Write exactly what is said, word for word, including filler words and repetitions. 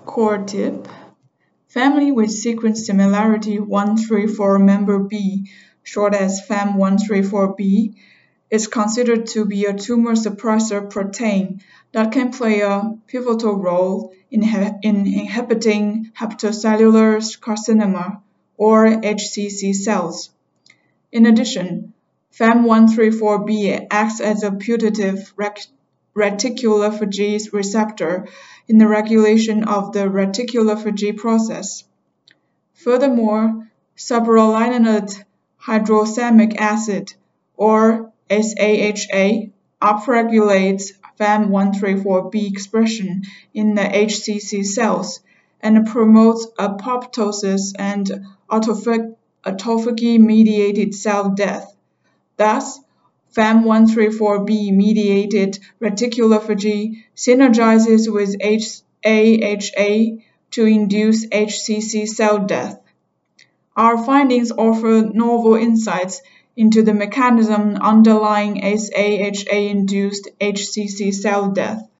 Core tip: family with sequence similarity one three four member B, short as F A M one three four B, is considered to be a tumor suppressor protein that can play a pivotal role in, in inhibiting hepatocellular carcinoma, or H C C cells. In addition, F A M one three four B acts as a putative rec reticulophagy receptor in the regulation of the reticulophagy process. Furthermore, sabrolinate hydrosamic acid, or S A H A, upregulates F A M one three four B expression in the H C C cells and promotes apoptosis and autophagy-mediated cell death. Thus, F A M one three four B-mediated reticulophagy synergizes with S A H A to induce H C C cell death. Our findings offer novel insights into the mechanism underlying S A H A-induced H C C cell death.